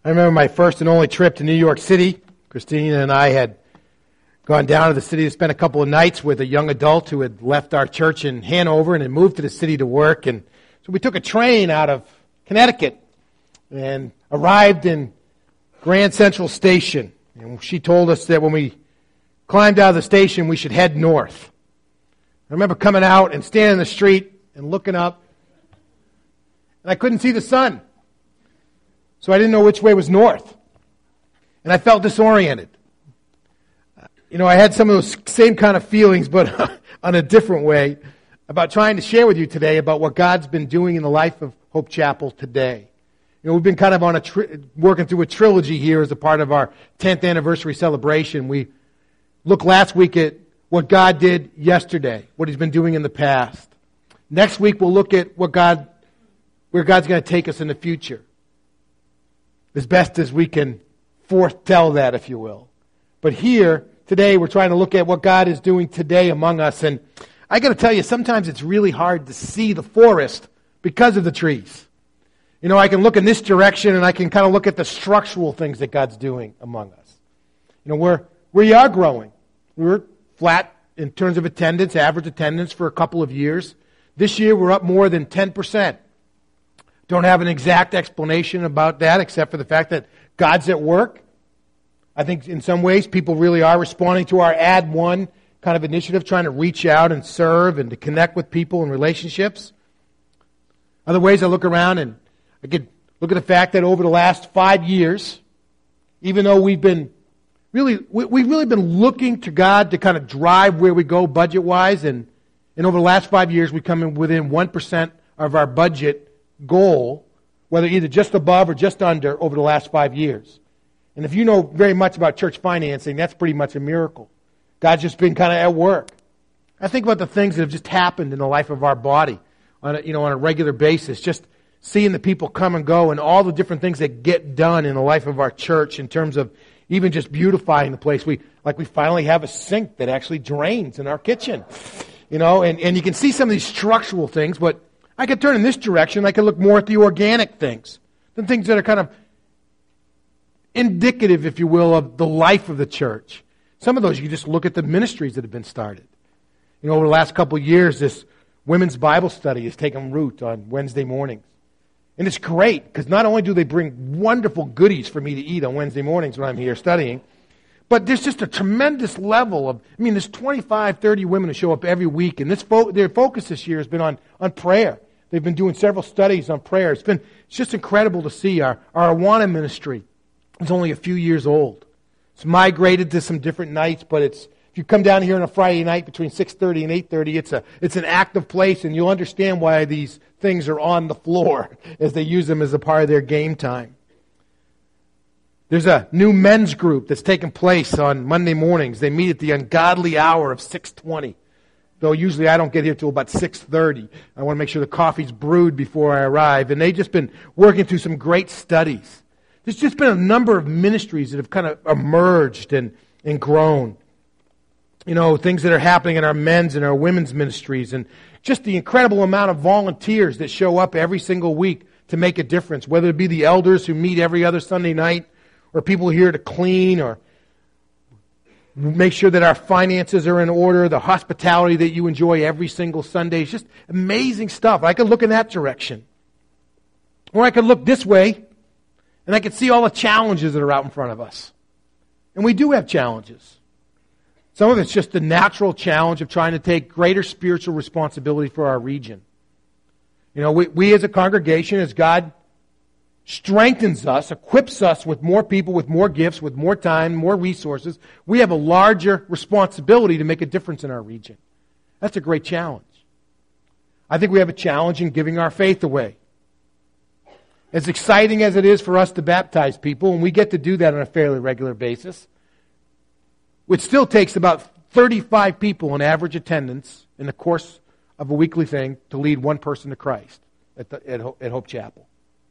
I remember my first and only trip to New York City. Christina and I had gone down to the city to spend a couple of nights with a young adult who had left our church in Hanover and had moved to the city to work. And so we took a train out of Connecticut and arrived in Grand Central Station. And she told us that when we climbed out of the station, we should head north. I remember coming out and standing in the street and looking up, and I couldn't see the sun. So I didn't know which way was north. And I felt disoriented. I had some of those same kind of feelings, but on a different way, about trying to share with you today about what God's been doing in the life of Hope Chapel today. We've been kind of on working through a trilogy here as a part of our 10th anniversary celebration. We looked last week at what God did yesterday, what He's been doing in the past. Next week we'll look at where God's going to take us in the future, as best as we can foretell that, if you will. But here, today, we're trying to look at what God is doing today among us. And I got to tell you, sometimes it's really hard to see the forest because of the trees. I can look in this direction and I can kind of look at the structural things that God's doing among us. We are growing. We were flat in terms of attendance, average attendance for a couple of years. This year, we're up more than 10%. Don't have an exact explanation about that except for the fact that God's at work. I think in some ways people really are responding to our Add One kind of initiative, trying to reach out and serve and to connect with people and relationships. Other ways I look around and I could look at the fact that over the last 5 years, even though we've really been looking to God to kind of drive where we go budget-wise, and over the last 5 years we come in within 1% of our budget goal, whether either just above or just under over the last 5 years. And if you know very much about church financing, that's pretty much a miracle. God's just been kind of at work. I think about the things that have just happened in the life of our body on a regular basis, just seeing the people come and go and all the different things that get done in the life of our church in terms of even just beautifying the place. We finally have a sink that actually drains in our kitchen. And you can see some of these structural things, but I could turn in this direction. I could look more at the organic things, the things that are kind of indicative, if you will, of the life of the church. Some of those, you can just look at the ministries that have been started. Over the last couple of years, this women's Bible study has taken root on Wednesday mornings. And it's great, because not only do they bring wonderful goodies for me to eat on Wednesday mornings when I'm here studying, but there's just a tremendous level of, there's 25, 30 women who show up every week, and their focus this year has been on prayer. They've been doing several studies on prayer. It's just incredible to see. Our Awana ministry is only a few years old. It's migrated to some different nights, but if you come down here on a Friday night between 6:30 and 8:30, it's an active place, and you'll understand why these things are on the floor as they use them as a part of their game time. There's a new men's group that's taking place on Monday mornings. They meet at the ungodly hour of 6:20. Though usually I don't get here till about 6:30. I want to make sure the coffee's brewed before I arrive. And they've just been working through some great studies. There's just been a number of ministries that have kind of emerged and grown. Things that are happening in our men's and our women's ministries, and just the incredible amount of volunteers that show up every single week to make a difference, whether it be the elders who meet every other Sunday night, or people here to clean, or make sure that our finances are in order, the hospitality that you enjoy every single Sunday. It's just amazing stuff. I could look in that direction. Or I could look this way, and I could see all the challenges that are out in front of us. And we do have challenges. Some of it's just the natural challenge of trying to take greater spiritual responsibility for our region. We as a congregation, as God strengthens us, equips us with more people, with more gifts, with more time, more resources, we have a larger responsibility to make a difference in our region. That's a great challenge. I think we have a challenge in giving our faith away. As exciting as it is for us to baptize people, and we get to do that on a fairly regular basis, it still takes about 35 people in average attendance in the course of a weekly thing to lead one person to Christ at Hope Chapel.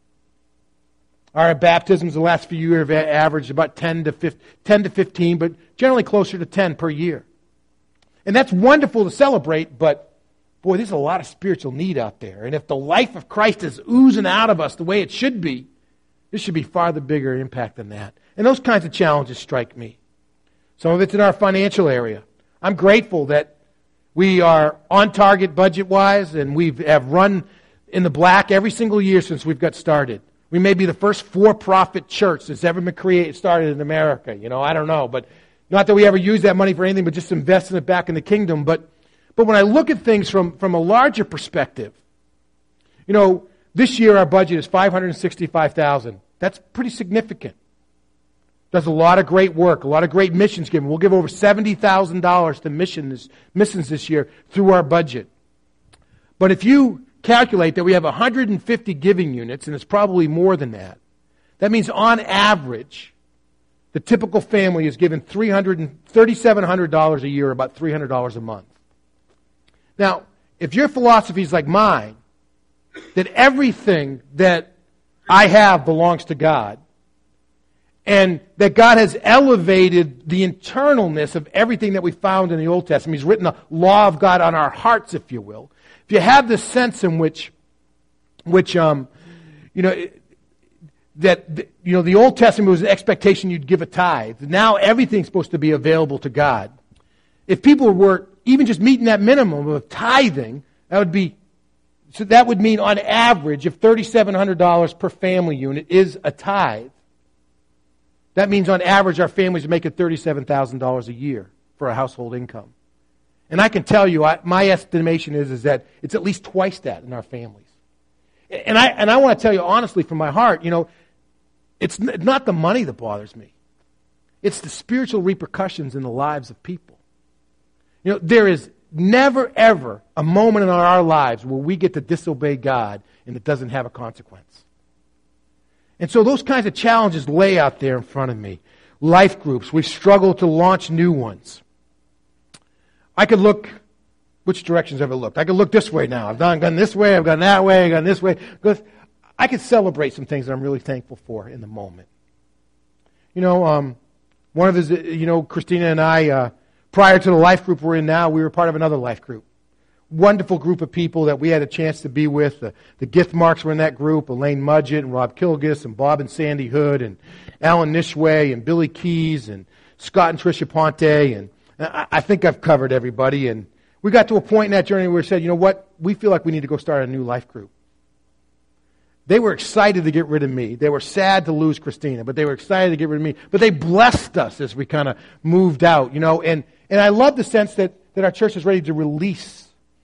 Our baptisms the last few years have averaged about 10 to 15, but generally closer to 10 per year. And that's wonderful to celebrate, but boy, there's a lot of spiritual need out there. And if the life of Christ is oozing out of us the way it should be, This should be far the bigger impact than that. And those kinds of challenges strike me. Some of it's in our financial area. I'm grateful that we are on target budget-wise, and we have run in the black every single year since we've got started. We may be the first for-profit church that's ever been started in America. I don't know. But not that we ever use that money for anything, but just investing it back in the kingdom. But when I look at things from a larger perspective, this year our budget is $565,000. That's pretty significant. Does a lot of great work, a lot of great missions given. We'll give over $70,000 to missions this year through our budget. But if you calculate that we have 150 giving units, and it's probably more than that, that means on average, the typical family is given $3,700 a year, about $300 a month. Now, if your philosophy is like mine, that everything that I have belongs to God, and that God has elevated the internalness of everything that we found in the Old Testament. He's written the law of God on our hearts, if you will. If you have this sense in which the Old Testament was an expectation you'd give a tithe. Now everything's supposed to be available to God. If people were even just meeting that minimum of tithing, that would mean on average, if $3,700 per family unit is a tithe, that means on average our families are making $37,000 a year for a household income. And I can tell you, my estimation is that it's at least twice that in our families. And I want to tell you honestly from my heart, it's not the money that bothers me. It's the spiritual repercussions in the lives of people. There is never, ever a moment in our lives where we get to disobey God and it doesn't have a consequence. And so those kinds of challenges lay out there in front of me. Life groups, we've struggled to launch new ones. I could look, which directions have I looked? I could look this way now. I've gone this way, I've gone that way, I've gone this way. Because I could celebrate some things that I'm really thankful for in the moment. One of his, Christina and I, prior to the life group we're in now, we were part of another life group. Wonderful group of people that we had a chance to be with. The gift marks were in that group. Elaine Mudgett and Rob Kilgus and Bob and Sandy Hood and Alan Nishway and Billy Keys and Scott and Tricia Ponte. And I think I've covered everybody. And we got to a point in that journey where we said, you know what? We feel like we need to go start a new life group. They were excited to get rid of me. They were sad to lose Christina, but they were excited to get rid of me. But they blessed us as we kind of moved out, And I love the sense that our church is ready to release.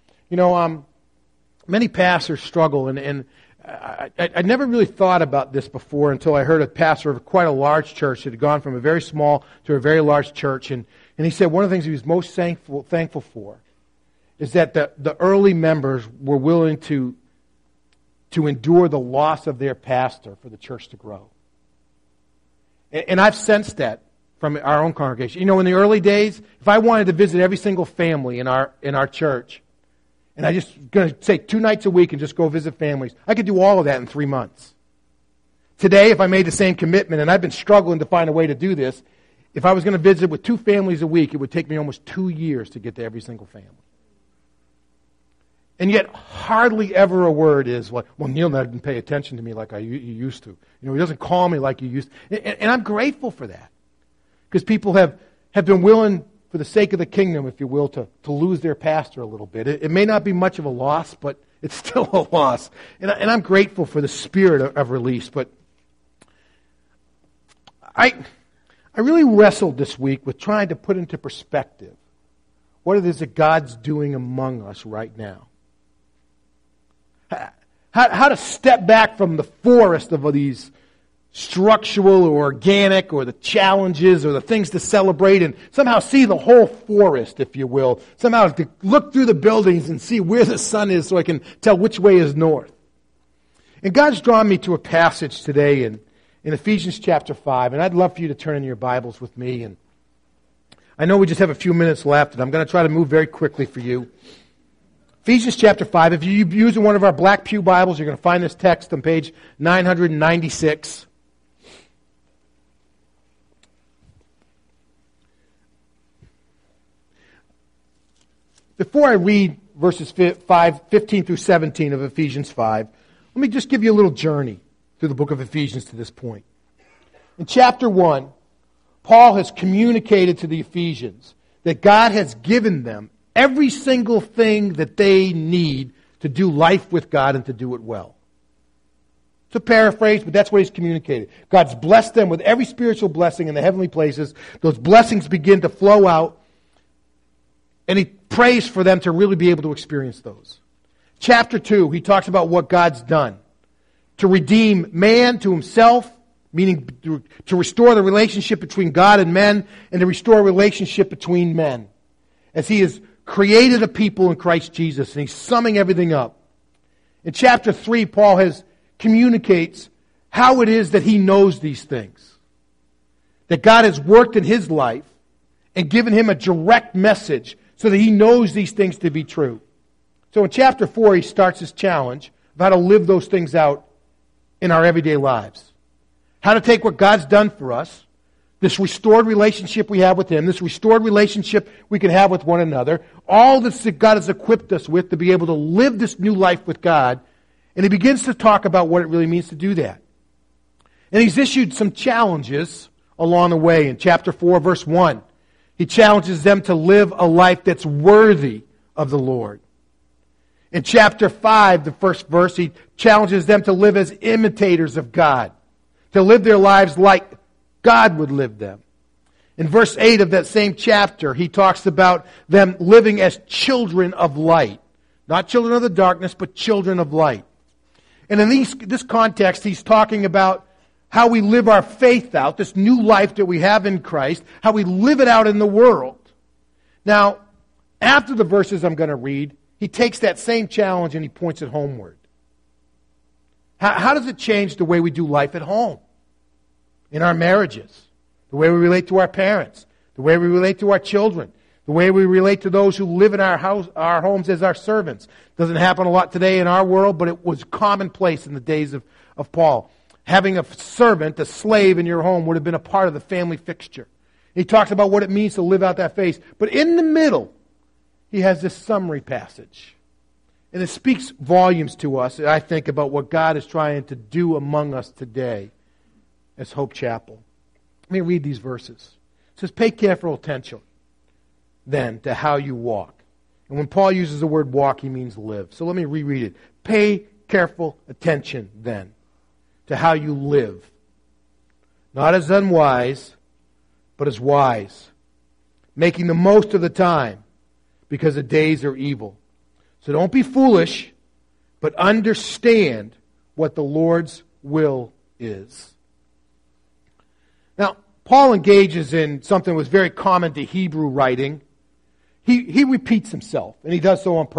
Many pastors struggle, and I never really thought about this before until I heard a pastor of quite a large church that had gone from a very small to a very large church, and he said one of the things he was most thankful for is that the early members were willing to endure the loss of their pastor for the church to grow. And I've sensed that from our own congregation. In the early days, if I wanted to visit every single family in our church, and I just going to take 2 nights a week and just go visit families, I could do all of that in 3 months. Today, if I made the same commitment, and I've been struggling to find a way to do this, if I was going to visit with 2 families a week, it would take me almost 2 years to get to every single family. And yet, hardly ever a word is like, well, Neil doesn't pay attention to me like you used to. He doesn't call me like you used to. And I'm grateful for that. Because people have been willing, for the sake of the kingdom, if you will, to lose their pastor a little bit. It may not be much of a loss, but it's still a loss. And I'm grateful for the spirit of release. But I really wrestled this week with trying to put into perspective what it is that God's doing among us right now. How to step back from the forest of these structural or organic or the challenges or the things to celebrate and somehow see the whole forest, if you will. Somehow to look through the buildings and see where the sun is so I can tell which way is north. And God's drawn me to a passage today in Ephesians chapter 5, and I'd love for you to turn in your Bibles with me. And I know we just have a few minutes left, and I'm going to try to move very quickly for you. Ephesians chapter 5, if you're using one of our Black Pew Bibles, you're going to find this text on page 996. Before I read verses 15 through 17 of Ephesians 5, let me just give you a little journey. through the book of Ephesians to this point. In chapter 1, Paul has communicated to the Ephesians that God has given them every single thing that they need to do life with God and to do it well. It's a paraphrase, but that's what he's communicated. God's blessed them with every spiritual blessing in the heavenly places. Those blessings begin to flow out, and he prays for them to really be able to experience those. Chapter 2, he talks about what God's done to redeem man to himself, meaning to restore the relationship between God and men, and to restore a relationship between men, as he has created a people in Christ Jesus, and he's summing everything up. In chapter 3, Paul communicates how it is that he knows these things. That God has worked in his life and given him a direct message so that he knows these things to be true. So in chapter 4, he starts his challenge of how to live those things out in our everyday lives. How to take what God's done for us, this restored relationship we have with him, this restored relationship we can have with one another, all this that God has equipped us with to be able to live this new life with God. And he begins to talk about what it really means to do that. And he's issued some challenges along the way. In chapter 4, verse 1, he challenges them to live a life that's worthy of the Lord. In chapter 5, the first verse, he challenges them to live as imitators of God, to live their lives like God would live them. In verse 8 of that same chapter, he talks about them living as children of light. Not children of the darkness, but children of light. And in this context, he's talking about how we live our faith out, this new life that we have in Christ, how we live it out in the world. Now, after the verses I'm going to read, he takes that same challenge and he points it homeward. How does it change the way we do life at home? In our marriages, the way we relate to our parents, the way we relate to our children, the way we relate to those who live in our homes as our servants. Doesn't happen a lot today in our world, but it was commonplace in the days of Paul. Having a servant, a slave in your home would have been a part of the family fixture. He talks about what it means to live out that faith. But in the middle, he has this summary passage. And it speaks volumes to us, I think, about what God is trying to do among us today as Hope Chapel. Let me read these verses. It says, pay careful attention, then, to how you walk. And when Paul uses the word walk, he means live. So let me reread it. Pay careful attention, then, to how you live. Not as unwise, but as wise. Making the most of the time, because the days are evil. So don't be foolish, but understand what the Lord's will is. Now, Paul engages in something that was very common to Hebrew writing. He repeats himself, and he does so on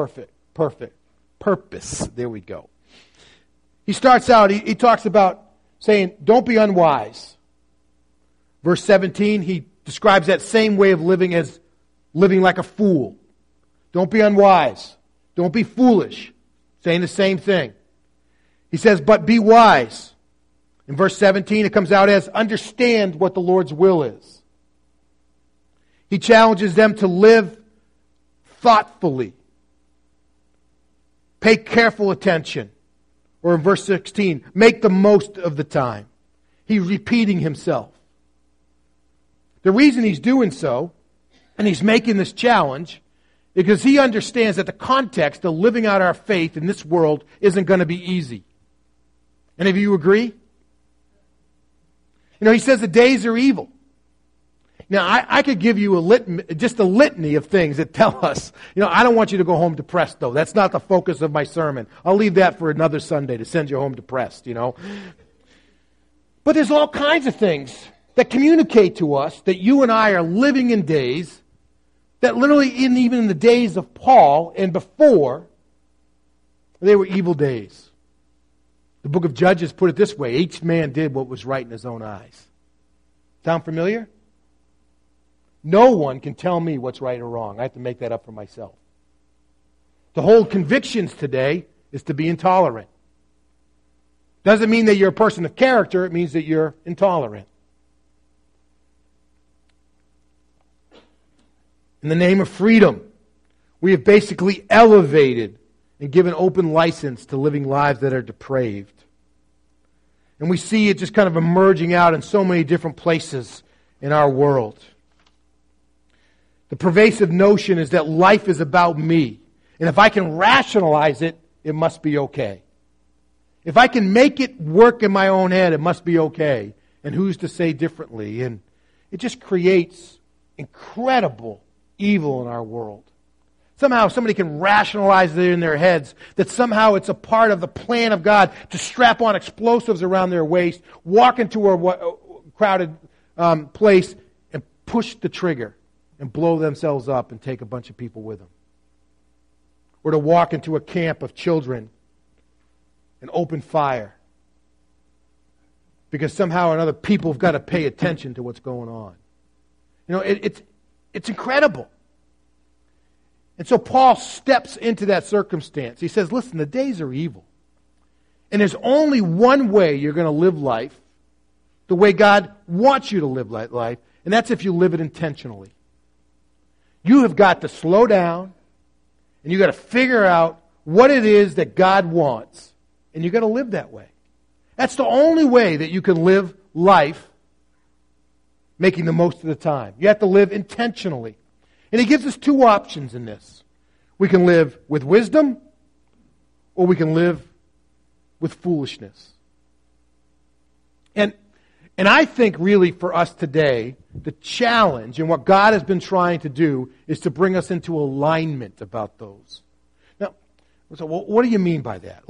purpose. There we go. He starts out, he talks about saying, don't be unwise. Verse 17, he describes that same way of living as living like a fool. Don't be unwise. Don't be foolish. Saying the same thing. He says, but be wise. In verse 17, it comes out as understand what the Lord's will is. He challenges them to live thoughtfully. Pay careful attention. Or in verse 16, make the most of the time. He's repeating himself. The reason he's doing so, and he's making this challenge, because he understands that the context of living out our faith in this world isn't going to be easy. Any of you agree? You know, he says the days are evil. Now, I could give you just a litany of things that tell us, you know, I don't want you to go home depressed, though. That's not the focus of my sermon. I'll leave that for another Sunday to send you home depressed, you know. But there's all kinds of things that communicate to us that you and I are living in days that literally, even in the days of Paul and before, they were evil days. The book of Judges put it this way: each man did what was right in his own eyes. Sound familiar? No one can tell me what's right or wrong. I have to make that up for myself. To hold convictions today is to be intolerant. Doesn't mean that you're a person of character. It means that you're intolerant. In the name of freedom, we have basically elevated and given open license to living lives that are depraved. And we see it just kind of emerging out in so many different places in our world. The pervasive notion is that life is about me. And if I can rationalize it, it must be okay. If I can make it work in my own head, it must be okay. And who's to say differently? And it just creates incredible evil in our world. Somehow somebody can rationalize it in their heads that somehow it's a part of the plan of God to strap on explosives around their waist, walk into a crowded place and push the trigger and blow themselves up and take a bunch of people with them. Or to walk into a camp of children and open fire because somehow or another people have got to pay attention to what's going on. You know, it's incredible. And so Paul steps into that circumstance. He says, listen, the days are evil. And there's only one way you're going to live life, the way God wants you to live life, and that's if you live it intentionally. You have got to slow down, and you've got to figure out what it is that God wants, and you've got to live that way. That's the only way that you can live life making the most of the time. You have to live intentionally. And he gives us two options in this. We can live with wisdom, or we can live with foolishness. And I think really for us today, the challenge and what God has been trying to do is to bring us into alignment about those. Now, so what do you mean by that?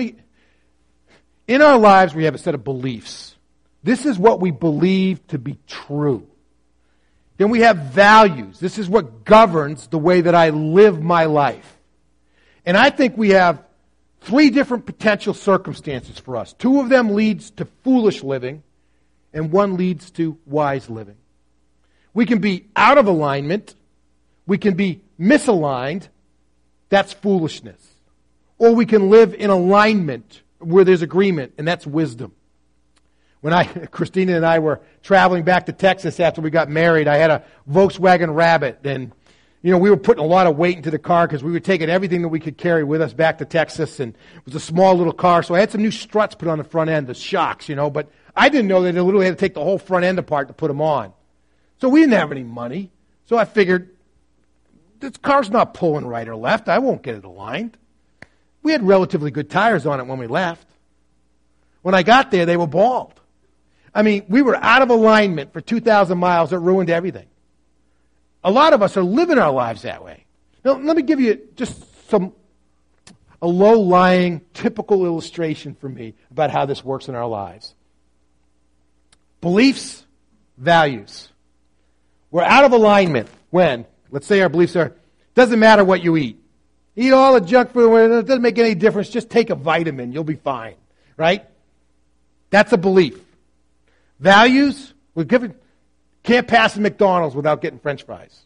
In our lives, we have a set of beliefs. This is what we believe to be true. Then we have values. This is what governs the way that I live my life. And I think we have three different potential circumstances for us. Two of them leads to foolish living, and one leads to wise living. We can be out of alignment. We can be misaligned. That's foolishness. Or we can live in alignment where there's agreement, and that's wisdom. When Christina and I were traveling back to Texas after we got married, I had a Volkswagen Rabbit, and we were putting a lot of weight into the car because we were taking everything that we could carry with us back to Texas, and it was a small little car, so I had some new struts put on the front end, the shocks, but I didn't know that they literally had to take the whole front end apart to put them on. So we didn't have any money, so I figured, this car's not pulling right or left, I won't get it aligned. We had relatively good tires on it when we left. When I got there, they were bald. I mean, we were out of alignment for 2,000 miles. It ruined everything. A lot of us are living our lives that way. Now, let me give you just a low-lying, typical illustration for me about how this works in our lives. Beliefs, values. We're out of alignment when, let's say our beliefs are, doesn't matter what you eat. Eat all the junk food, it doesn't make any difference. Just take a vitamin, you'll be fine. Right? That's a belief. Values, can't pass a McDonald's without getting French fries.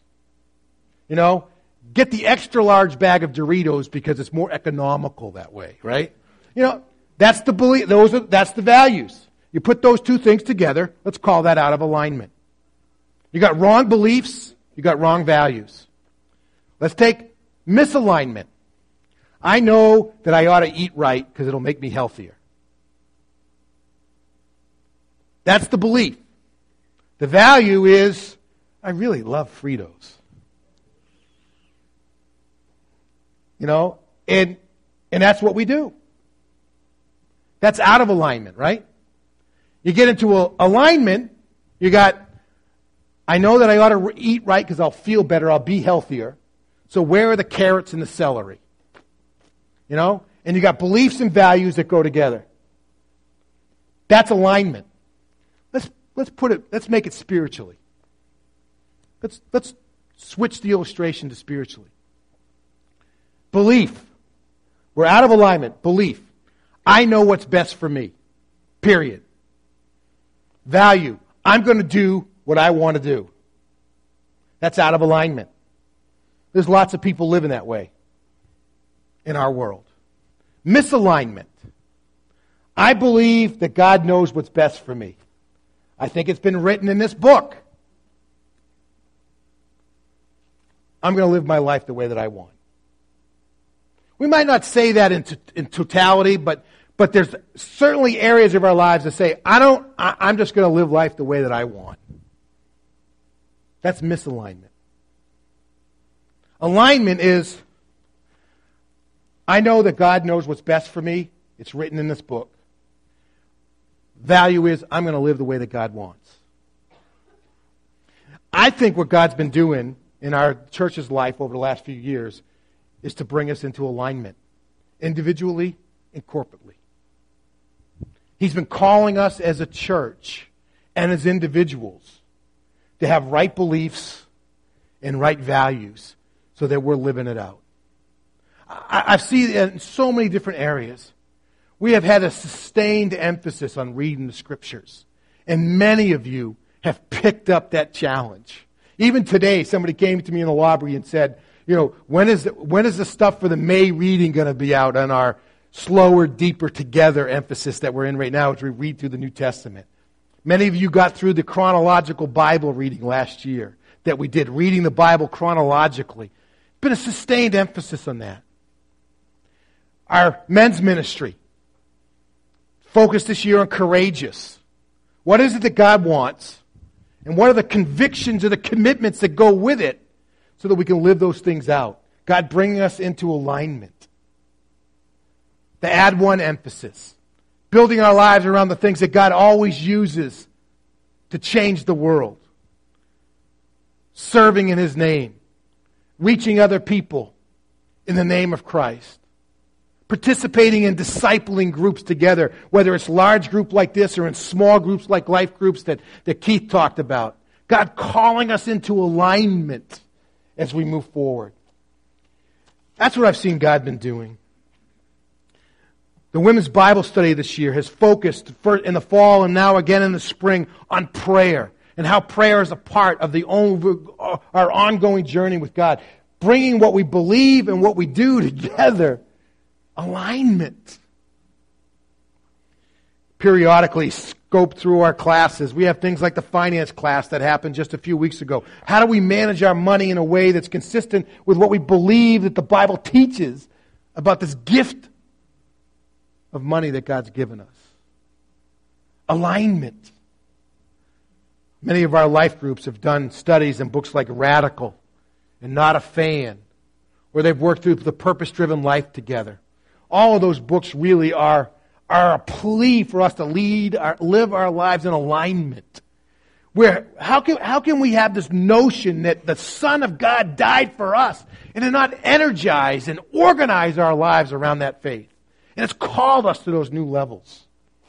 Get the extra large bag of Doritos because it's more economical that way, right? That's the belief. That's the values. You put those two things together, let's call that out of alignment. You got wrong beliefs, you got wrong values. Let's take misalignment. I know that I ought to eat right because it'll make me healthier. That's the belief. The value is, I really love Fritos. And that's what we do. That's out of alignment, right? You get into alignment, you got, I know that I ought to eat right because I'll feel better, I'll be healthier. So where are the carrots and the celery? And you got beliefs and values that go together. That's alignment. Let's make it spiritually. Let's switch the illustration to spiritually. Belief. We're out of alignment. Belief. I know what's best for me. Period. Value. I'm going to do what I want to do. That's out of alignment. There's lots of people living that way in our world. Misalignment. I believe that God knows what's best for me. I think it's been written in this book. I'm going to live my life the way that I want. We might not say that in totality, but But there's certainly areas of our lives that say, I'm just going to live life the way that I want. That's misalignment. Alignment is, I know that God knows what's best for me. It's written in this book. Value is, I'm going to live the way that God wants. I think what God's been doing in our church's life over the last few years is to bring us into alignment, individually and corporately. He's been calling us as a church and as individuals to have right beliefs and right values so that we're living it out. I've seen it in so many different areas. We have had a sustained emphasis on reading the Scriptures. And many of you have picked up that challenge. Even today, somebody came to me in the lobby and said, when is the stuff for the May reading going to be out on our slower, deeper together emphasis that we're in right now as we read through the New Testament? Many of you got through the chronological Bible reading last year that we did, reading the Bible chronologically. Been a sustained emphasis on that. Our men's ministry focused this year on courageous. What is it that God wants? And what are the convictions or the commitments that go with it so that we can live those things out? God bringing us into alignment. The add one emphasis. Building our lives around the things that God always uses to change the world. Serving in His name. Reaching other people in the name of Christ. Participating in discipling groups together, whether it's large group like this or in small groups like life groups that Keith talked about. God calling us into alignment as we move forward. That's what I've seen God been doing. The women's Bible study this year has focused in the fall and now again in the spring on prayer and how prayer is a part of our ongoing journey with God. Bringing what we believe and what we do together. Alignment. Periodically scope through our classes. We have things like the finance class that happened just a few weeks ago. How do we manage our money in a way that's consistent with what we believe that the Bible teaches about this gift of money that God's given us? Alignment. Many of our life groups have done studies in books like Radical and Not a Fan, where they've worked through the purpose-driven life together. All of those books really are a plea for us to live our lives in alignment. How can we have this notion that the Son of God died for us and to not energize and organize our lives around that faith? And it's called us to those new levels.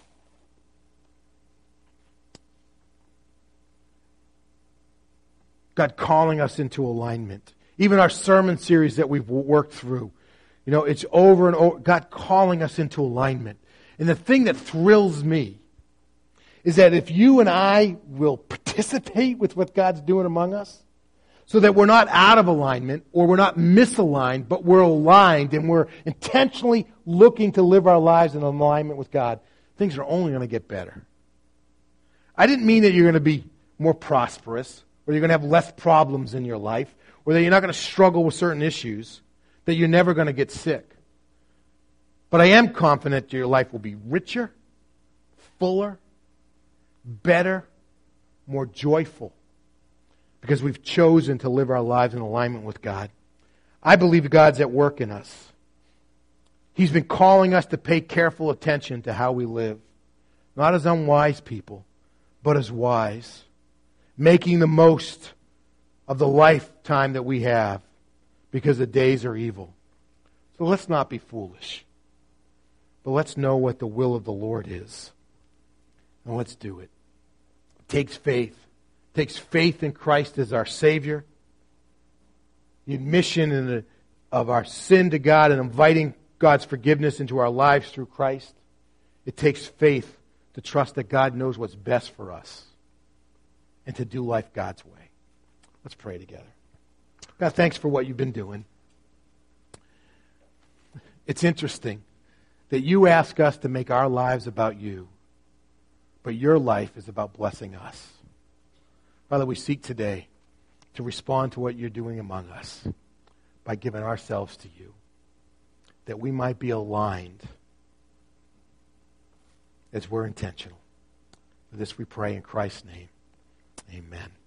God calling us into alignment. Even our sermon series that we've worked through, it's over and over, God calling us into alignment. And the thing that thrills me is that if you and I will participate with what God's doing among us, so that we're not out of alignment or we're not misaligned, but we're aligned and we're intentionally looking to live our lives in alignment with God, things are only going to get better. I didn't mean that you're going to be more prosperous or you're going to have less problems in your life or that you're not going to struggle with certain issues, that you're never going to get sick. But I am confident that your life will be richer, fuller, better, more joyful, because we've chosen to live our lives in alignment with God. I believe God's at work in us. He's been calling us to pay careful attention to how we live. Not as unwise people, but as wise. Making the most of the lifetime that we have, because the days are evil. So let's not be foolish. But let's know what the will of the Lord is. And let's do it. It takes faith. It takes faith in Christ as our Savior. The admission of our sin to God and inviting God's forgiveness into our lives through Christ. It takes faith to trust that God knows what's best for us and to do life God's way. Let's pray together. God, thanks for what you've been doing. It's interesting that you ask us to make our lives about you, but your life is about blessing us. Father, we seek today to respond to what you're doing among us by giving ourselves to you, that we might be aligned as we're intentional. For this we pray in Christ's name. Amen.